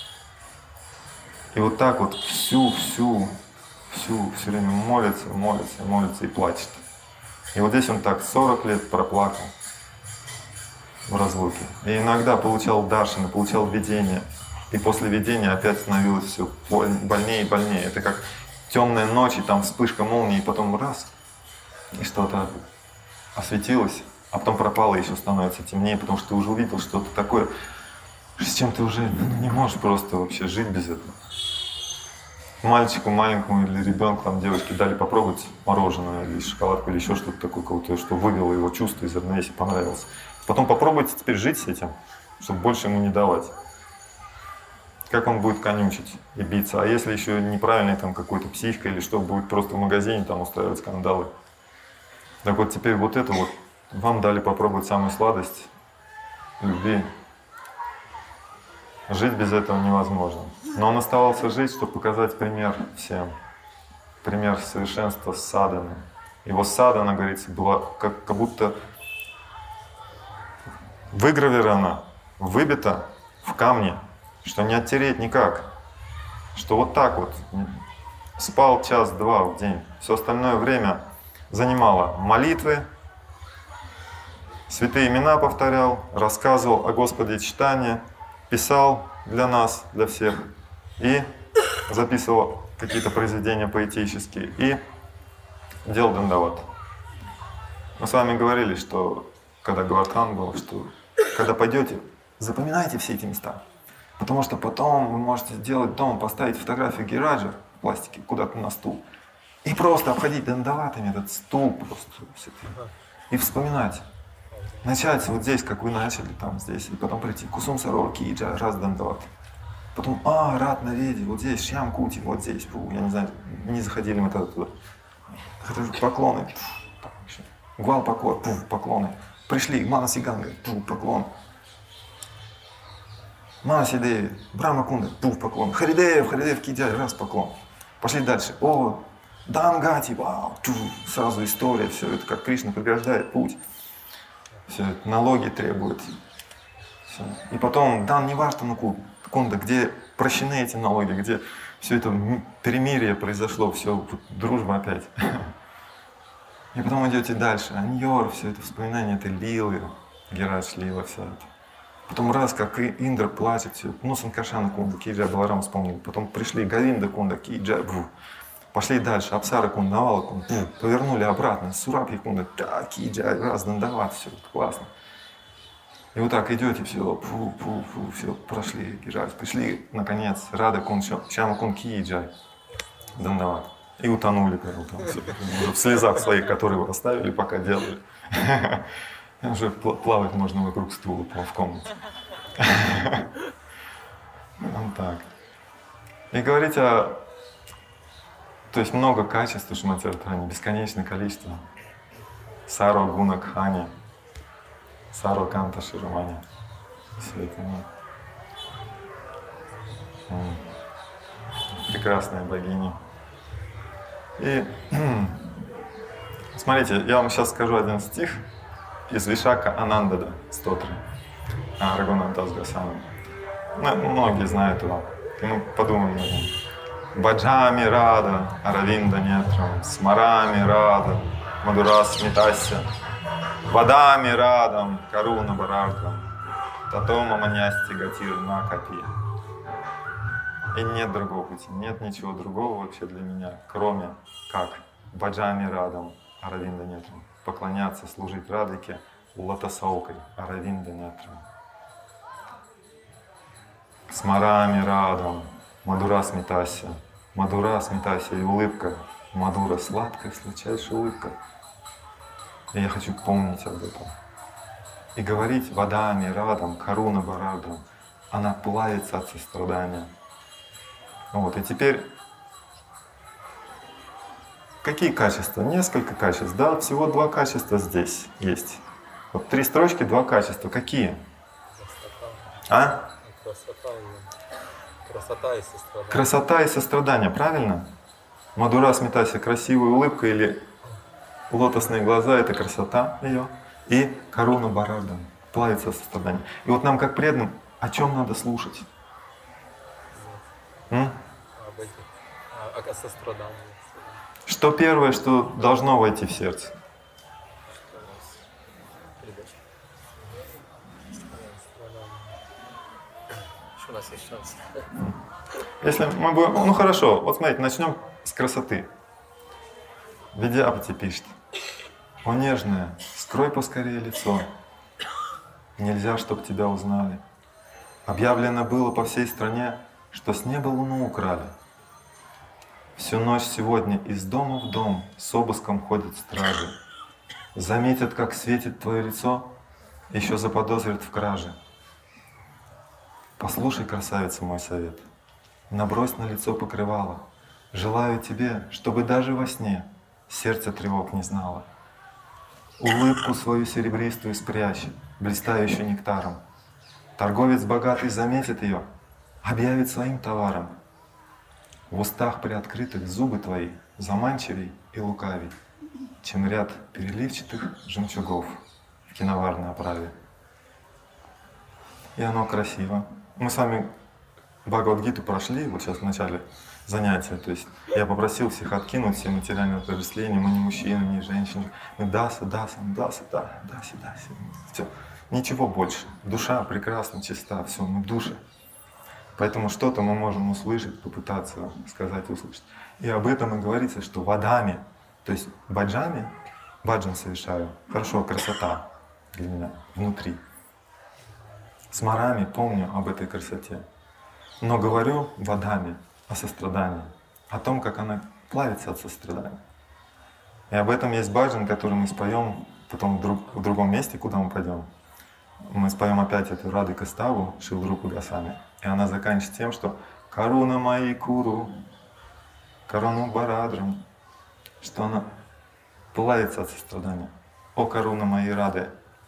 И вот так вот всю, всю, всю, все время молится, молится, молится и плачет. И вот здесь он так сорок лет проплакал в разлуке. И иногда получал даршины, получал видение. И после видения опять становилось все больнее и больнее. Это как темная ночь, и там вспышка молнии, и потом раз, и что-то осветилось, а потом пропало, и еще становится темнее, потому что ты уже увидел что-то такое, с чем ты уже ну, не можешь просто вообще жить без этого. Мальчику маленькому или ребенку, там, девочке дали попробовать мороженое или шоколадку или еще что-то такое, кого-то, что вывело его чувство из равновесия, понравилось. Потом попробуйте теперь жить с этим, чтобы больше ему не давать. Как он будет конючить и биться. А если еще неправильный там какой-то психика или что, будет просто в магазине там устраивать скандалы. Так вот теперь вот это вот, вам дали попробовать самую сладость любви. Жить без этого невозможно. Но он оставался жить, чтобы показать пример всем. Пример совершенства садханы. Его садхана, говорится, была как, как будто выгравирована, выбита в камне, что не оттереть никак, что вот так вот спал час-два в день, все остальное время занимало молитвы, святые имена повторял, рассказывал о Господе Чайтанье, писал для нас, для всех, и записывал какие-то произведения поэтические, и делал дандават. Мы с вами говорили, что когда Гавардхан был, что когда пойдете, Запоминайте все эти места. Потому что потом вы можете сделать дома, поставить фотографию Гираджа в пластике куда-то на стул. И просто обходить дандаватами этот стул просто. И вспоминать. Начать вот здесь, как вы начали, там, здесь. И потом прийти. Кусум сарор киджа, раз дандават. Потом, а, рад наведи, вот здесь, шьям кути, вот здесь. Фу, я не знаю, не заходили мы тогда туда. Поклоны. Гвал покор, пуф, поклоны. Пришли, Мана Сиганга, пуф, поклон. Манаси Деви, Брахма Кунда, пуф, поклон. Харидеев, Харидеев Киджай, раз, поклон. Пошли дальше. О, Дангати, вау, ту, сразу история, все это как Кришна преграждает путь. Все это налоги требует. Все. И потом Дан Ниваштана Кунда, где прощены эти налоги, где все это перемирие произошло, все, дружба опять. И потом идете дальше, Аньор, все это вспоминание этой лилы, Герадж лила, вся это. Потом раз, как и Индра плачет, все, ну Санкаршана Кунда, Киджай Баларам вспомнил. Потом пришли Говинда Кунда, Киджай, бу. Пошли дальше, Апсара Кунда, Навала Кунда, бу. Повернули обратно, Сурабхи Кунда, да, Киджай, раз, Дандават, все, классно. И вот так идете, все, фу, фу, фу, все, прошли, Гирадж, пришли, наконец, Рада Кунда, Шьяма Кунда, Киджай, Дандават. И утонули прямо там, все, в слезах своих, которые вы оставили, пока делали. Уже плавать можно вокруг стула в комнате. Вот так. И говорить о... То есть много качеств у Шримати Радхарани, бесконечное количество. Сарва Гуна Кхани, Сарва Канта Ширамани. Все это, ну, прекрасная богиня. И смотрите, я вам сейчас скажу один стих из Вишака Анандада стотры Рагунатдас Госвами. Многие знают его. И мы подумаем над ним. Баджами рада, Аравинда нетрам, Смарами рада, Мадурас Митася, Вадами радам, Каруна Барардам, Татома Манясти Гатир Накапи. И нет другого пути, нет ничего другого вообще для меня, кроме как Баджами радам, Аравинда нетрам, поклоняться, служить Радыке Лотосаукой, Аравинда нетрам. Смарами радам, Мадура Смитася, Мадура Смитася и улыбка, Мадура сладкая, сладчайшая улыбка. И я хочу помнить об этом. И говорить Вадами, Радам, Каруна Барадам, она плавится от сострадания. Вот, и теперь, какие качества? Несколько качеств, да, всего два качества здесь есть. Вот три строчки, два качества. Какие? А? Красота, красота и сострадание. Красота и сострадание, правильно? Мадура Смитася, красивая улыбка или лотосные глаза — это красота ее. И Каруна Барадам, плавится от сострадания. И вот нам, как преданным, о чем надо слушать? М? Об этих, о, о сострадании. Что первое, что должно войти в сердце? Что у нас есть шанс? Если мы будем, ну хорошо, вот смотрите, начнем с красоты. Видяпати пишет: «О нежная, скрой поскорее лицо, нельзя, чтоб тебя узнали. Объявлено было по всей стране, что с неба луну украли. Всю ночь сегодня из дома в дом с обыском ходят стражи. Заметят, как светит твое лицо, еще заподозрят в краже. Послушай, красавица, мой совет, набрось на лицо покрывало. Желаю тебе, чтобы даже во сне сердце тревог не знало. Улыбку свою серебристую спрячь, блистающую нектаром. Торговец богатый заметит ее, объявит своим товаром. В устах приоткрытых зубы твои заманчивей и лукавей, чем ряд переливчатых жемчугов в киноварной оправе». И оно красиво. Мы с вами Бхагавад-гиту прошли, вот сейчас в начале занятия. То есть я попросил всех откинуть все материальные отождествления, мы не мужчины, не женщины. Мы даса, даса, даса, да, даси, даси. Все. Ничего больше. Душа прекрасна, чиста, все, мы души. Поэтому что-то мы можем услышать, попытаться сказать, услышать. И об этом и говорится, что вадами, то есть баджами, баджан совершаю. Хорошо, красота для меня внутри. с морами помню об этой красоте, но говорю водами о сострадании, о том, как она плавится от сострадания. И об этом есть баджан, который мы споем потом в, друг, в другом месте, куда мы пойдем. Мы споем опять эту Радхика Ставу Шрила Рупы Госвами. И она заканчивается тем, что «Каруна мои куру, каруну барадрам», что она плавится от сострадания. «О, каруна мои рады,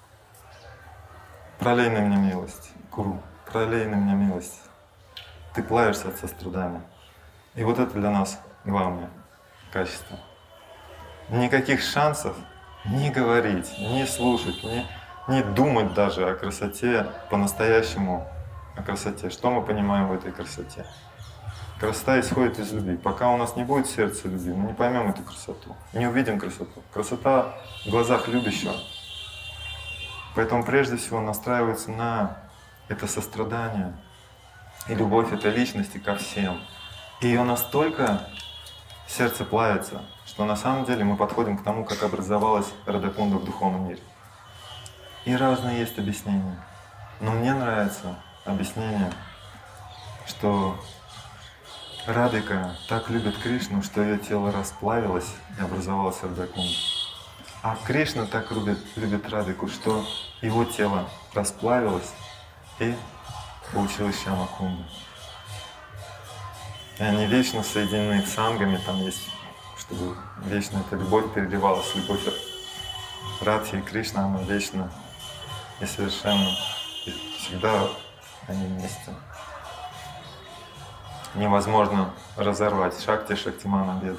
пролей на меня милость, куру, пролей на меня милость». Ты плавишься от сострадания. И вот это для нас главное качество. Никаких шансов не говорить, не слушать, не, не думать даже о красоте по-настоящему, о красоте. Что мы понимаем в этой красоте? Красота исходит из любви. Пока у нас не будет сердца любви, мы не поймем эту красоту, не увидим красоту. Красота в глазах любящего. Поэтому прежде всего настраивается на это сострадание и любовь этой личности ко всем. И ее настолько сердце плавится, что на самом деле мы подходим к тому, как образовалась Радакунда в духовном мире. И разные есть объяснения. Но мне нравится объяснение, что Радhika так любит Кришну, что ее тело расплавилось и образовалась Радакунда. А Кришна так любит, любит Радhiку, что его тело расплавилось и получилась Шьямакунда. И они вечно соединены в сангаме, там есть, чтобы вечно эта любовь переливалась, любовь Радхи и Кришна, она вечно и совершенно, и всегда они вместе. Невозможно разорвать Шакти Шактимана Беда.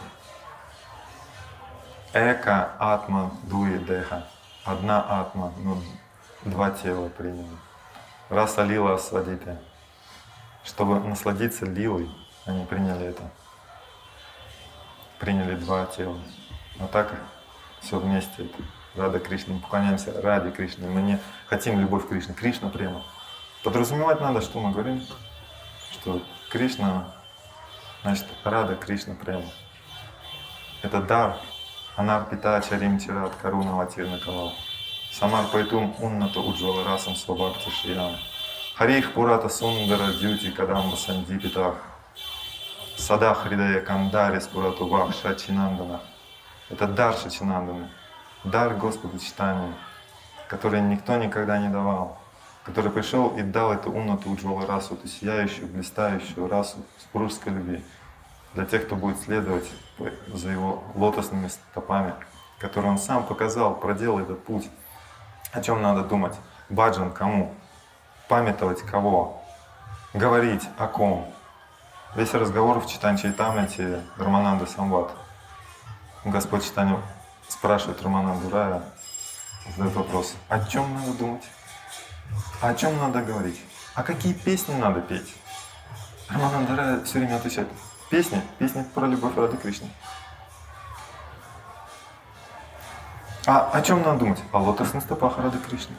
Эка атма дуи деха. Одна атма, но два тела приняли. Раса лила асвадиты. Чтобы насладиться лилой, они приняли это. Приняли два тела. А так все вместе. Это Рада Кришна. Мы поклоняемся Раде Кришне. Мы не хотим любовь Кришны. Кришна према. Подразумевать надо, что мы говорим, что Кришна, значит, Рада Кришна према. Это дар. Анарпита чарим чират каруна ватирна калал. Самар пайтум уннато уджвала расам свабхакти шриян. Харих пурата сундара дьюти кадамба сандипитах. Сада хридая кандари спурату вах шачинандана. Это дар Шачинанданы. Дар Господа читания, который никто никогда не давал. Который пришел и дал эту уннату уджвала расу, эту сияющую, блистающую расу спуружской любви. Для тех, кто будет следовать за его лотосными стопами, которые он сам показал, проделал этот путь. О чем надо думать? Баджан кому? Памятовать кого? Говорить о ком? Весь разговор в Читани Чайтамрите Рамананда Самвад. Господь Читани спрашивает Рамананду Рая, задает вопрос: о чем надо думать? О чем надо говорить? А какие песни надо петь? Рамананда Рая все время отвечает: песни, песни про любовь Рады Кришны. А о чем надо думать? О лотосных стопах Рады Кришны.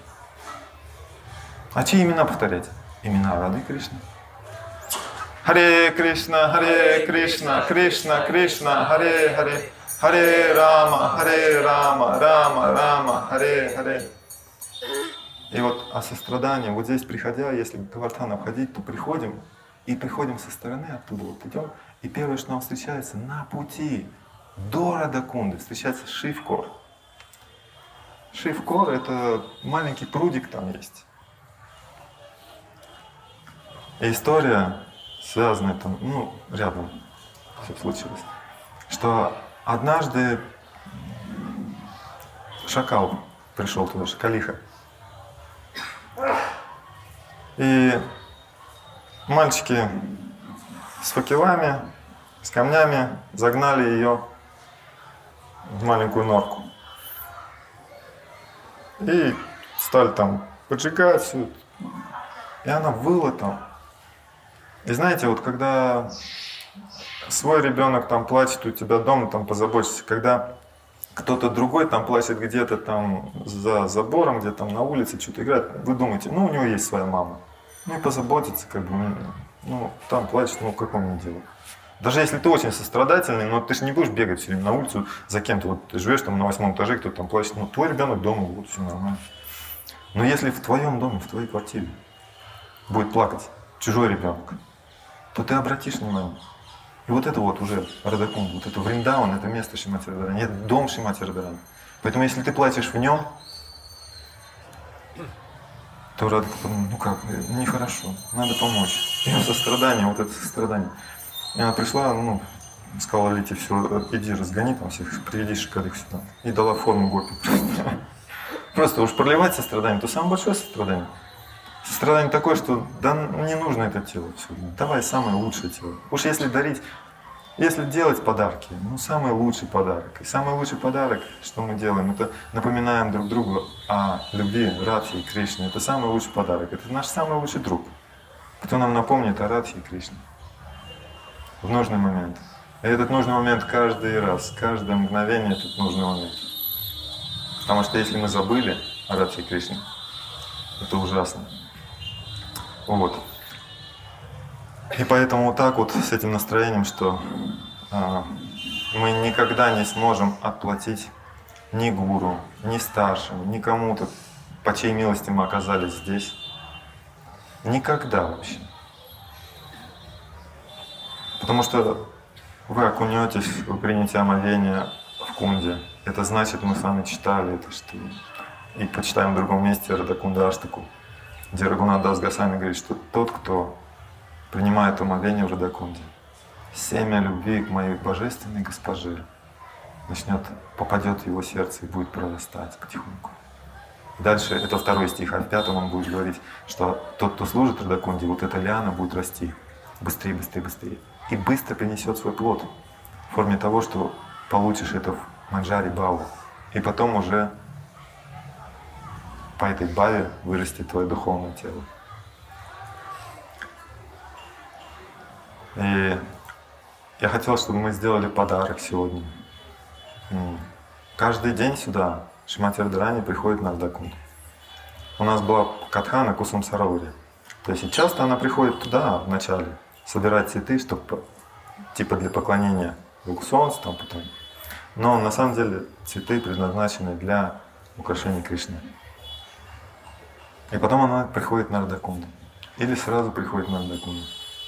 А чьи имена повторять? Имена Рады Кришны. Харе Кришна, Харе Кришна, Кришна, Кришна, Харе Харе, Харе Рама, Харе Рама, Рама, Рама, Харе Харе. И вот о сострадании, вот здесь приходя, если к Гавардхану ходить, то приходим, и приходим со стороны оттуда, вот идем, и первое, что нам встречается на пути до Радакунды, встречается Шивкор. Шивкор — это маленький прудик там есть. И история связанная там, ну, рядом все случилось, что однажды шакал пришел туда, шакалиха. И мальчики с факелами, с камнями загнали ее в маленькую норку. И стали там поджигать все. И она выла там. И знаете, вот когда свой ребенок там плачет у тебя дома, там позаботься, когда кто-то другой там плачет где-то там за забором, где-то там на улице что-то играет, вы думаете, ну у него есть своя мама. Ну и позаботиться, как бы, ну там плачет, ну какое мне дело. Даже если ты очень сострадательный, но ты же не будешь бегать все время на улицу за кем-то. Вот ты живешь там на восьмом этаже, кто-то там плачет, ну твой ребенок дома, вот все нормально. Но если в твоем доме, в твоей квартире, будет плакать чужой ребенок, то ты обратишь внимание. И вот это вот уже Радакунд, вот это Вриндаван, это место Шримати Радхарани, это дом Шримати Радхарани. Поэтому если ты плачешь в нем, то Радха, ну как, нехорошо, надо помочь. Ее сострадание, вот это сострадание. И она пришла, ну, сказала Лите, все, иди разгони там всех, приведи шикарных сюда. И дала форму гопи. Просто уж проливать сострадание, то самое большое сострадание. Сострадание такое, что да не нужно это тело. Все, давай самое лучшее тело. Уж если дарить, если делать подарки, ну самый лучший подарок. И самый лучший подарок, что мы делаем, это напоминаем друг другу о любви Радхи и Кришне. Это самый лучший подарок. Это наш самый лучший друг, кто нам напомнит о Радхе и Кришне в нужный момент. И этот нужный момент каждый раз, каждое мгновение этот нужный момент. Потому что если мы забыли о Радхе и Кришне, это ужасно. Вот. И поэтому вот так вот с этим настроением, что а, мы никогда не сможем отплатить ни гуру, ни старшим, ни кому-то, по чьей милости мы оказались здесь. Никогда вообще. Потому что вы окунетесь, вы примете омовение в кунде. Это значит, мы с вами читали это, что и почитаем в другом месте Радакунда Аштаку, где Рагунат Дас Госвами говорит, что тот, кто принимает омовение в Радакунде, семя любви к моей божественной госпоже начнет, попадет в его сердце и будет прорастать потихоньку. Дальше, это второй стих, а в пятом он будет говорить, что тот, кто служит Радакунде, вот эта лиана будет расти быстрее, быстрее, быстрее. И быстро принесет свой плод в форме того, что получишь это в манджари бхаву. И потом уже по этой бхаве вырастет твое духовное тело. И я хотел, чтобы мы сделали подарок сегодня. Каждый день сюда Шримати Радхарани приходит на Радакунд. У нас была катха на Кусум Сароваре. То есть часто она приходит туда вначале, собирать цветы, чтобы типа для поклонения Богу Солнцу, там потом. Но на самом деле цветы предназначены для украшения Кришны. И потом она приходит на Радакунд. Или сразу приходит на Радакунд.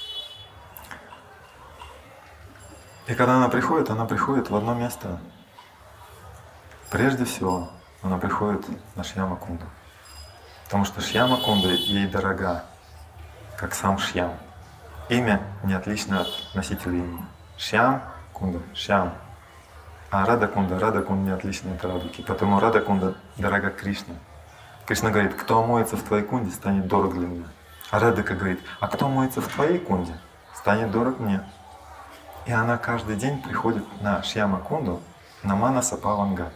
И когда она приходит, она приходит в одно место. Прежде всего, она приходит на Шьяма Кунду. Потому что Шьяма Кунда ей дорога, как сам Шьям. Имя не отлично от носителя имени. Шьям Кунда, Шьям. А Рада Кунда, Рада Кунда не отлично от Радуки. Потому Рада Кунда дорога Кришне. Кришна говорит, кто омоется в твоей кунде, станет дорог для меня. А Радыка говорит, а кто омоется в твоей кунде, станет дорог мне. И она каждый день приходит на Шьяма Кунду, на Манаса Павангат.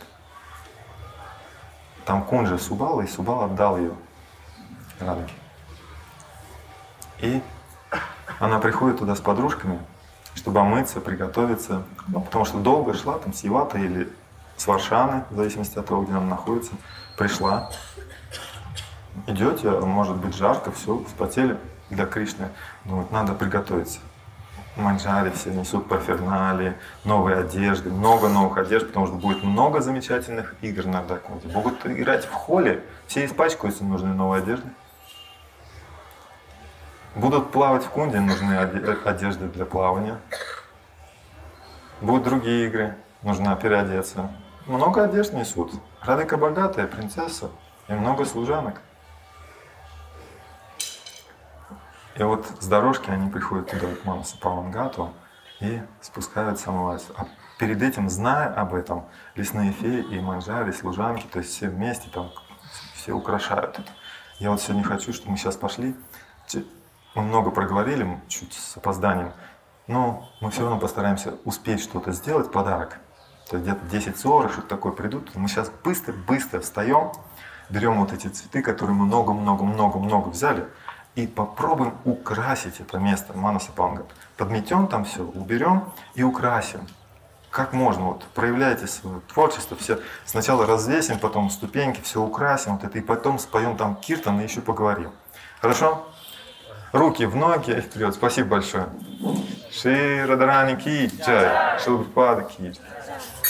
Там кунджа Субала, и Субала отдал ее Радыке. И она приходит туда с подружками, чтобы омыться, приготовиться. Ну, потому что долго шла, там с Явата или с Варшаны, в зависимости от того, где она находится. Пришла. Идете, может быть жарко, все, вспотели для Кришны. Думают, надо приготовиться. Манджари все несут парфернали, новые одежды, много новых одежд, потому что будет много замечательных игр на Радакунде. Будут играть в холле, все испачкаются, нужны новые одежды. Будут плавать в кунде, нужны одежды для плавания. Будут другие игры, нужно переодеться. Много одежд несут. Радыка богатая, принцесса, и много служанок. И вот с дорожки они приходят туда, к Манасу Павангату, и спускаются омываться. А перед этим, зная об этом, лесные феи и манджари, служанки, то есть все вместе там, все украшают это. Я вот сегодня хочу, чтобы мы сейчас пошли. Мы много проговорили, чуть с опозданием, но мы все равно постараемся успеть что-то сделать, подарок. То есть где-то десять сорок, что-то такое придут. Мы сейчас быстро-быстро встаем, берем вот эти цветы, которые мы много-много-много-много взяли, и попробуем украсить это место Манаса Павангат. Подметем там все, уберем и украсим. Как можно, вот проявляйте свое творчество, все сначала развесим, потом ступеньки, все украсим, вот это, и потом споем там киртан и еще поговорим. Хорошо? Руки в ноги и вперед. Спасибо большое. Шри Радхарани ки джай, Шри Прабхупада ки джай.